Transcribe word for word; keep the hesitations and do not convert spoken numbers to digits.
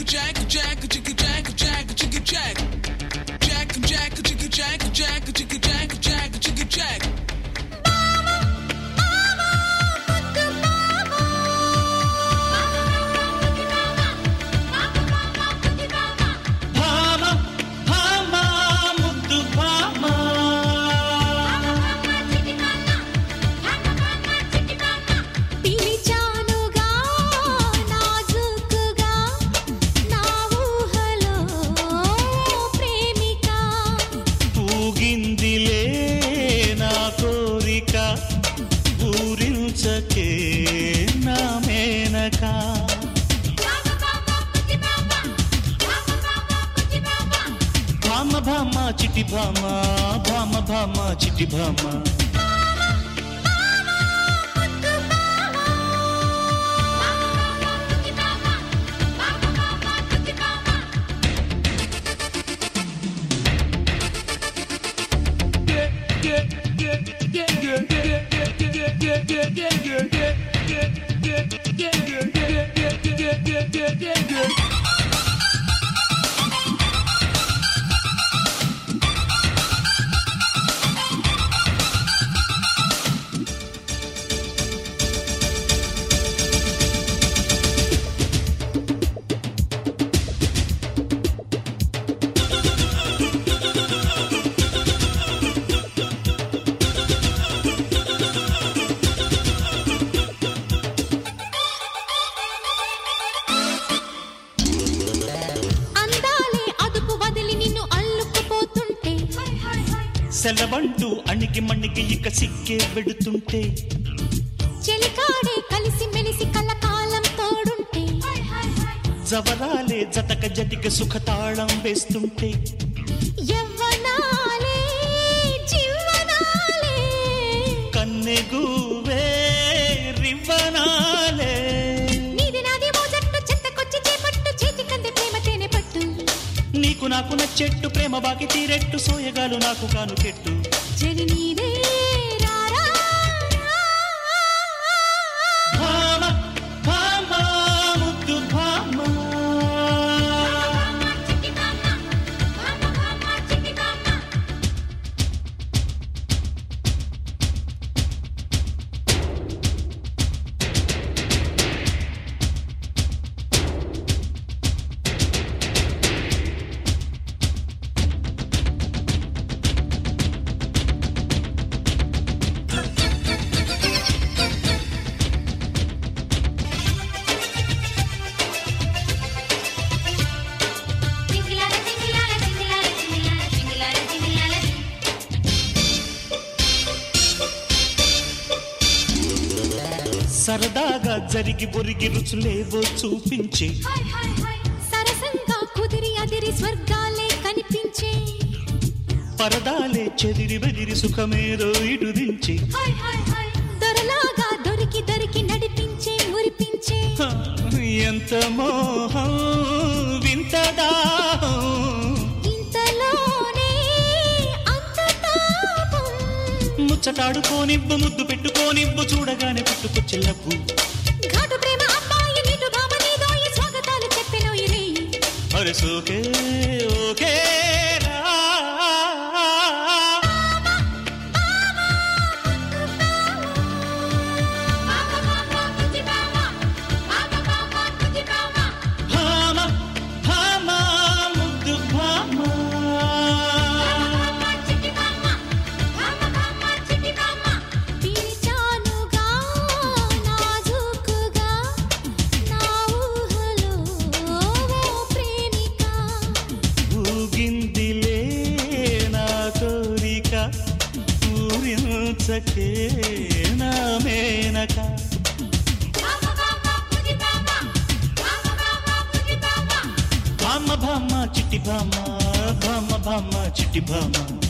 jack, jack, chicka jack, jack, chicka jack. Jack, jack, chicka jack, jack, chicka jack, jack, chicka jack. ఊరించకే నా మేనక భామ భామ చిట్టి భామ భామ భామ చిట్టి భామ సెలవంటూ అణికి మణికి ఇక సిక్కే వెడుతుంటే చెలికాడే కలిసి మెలిసి కలకాలం తోడుంటే జవరాలే జతక జటిక సుఖతాళం వేస్తుంటే యవ్వనాలే జీవనాలే కన్నెగువే రివ్వనాలే నీది నాది మోజట్టు చెత్తకొచ్చి చేపట్టు చేతికంది ప్రేమ తేనె పట్టు నీకు నాకు నచ్చెట్టు ప్రేమ బాకి తీరెట్టు సోయగాలు నాకు కానుకెట్టు చెలి నీదే రారా భామ భామ ముద్దు భామ సరదాగా జరిగి ఒరిగి రుచులేవో చూపించే సరసంగా కుదిరి అదిరి స్వర్గాలే కనిపించే పరదాలే చెదిరి బెదిరి సుఖమేదో ఇటు దించి దొరలాగా దొరికి దొరికి నడిపించే మురిపించే ఎంత మోహం వింత దాహం ఇంతలోనే అంత తాపం ముచ్చటాడుకోనివ్వు ముద్దు పెట్టుకోనివ్వు చూడగానే పుట్టుకొచ్చే లవ్వు ఘాటు ప్రేమ అమ్మాయి నీటు భామ నీదో ఈ స్వాగతాలు చెప్పెను ఇరే అరే సోకే ఓకే ఊరించకే నా మేనక భామ భామ చిట్టి భామ భామ భామ చిట్టి భామ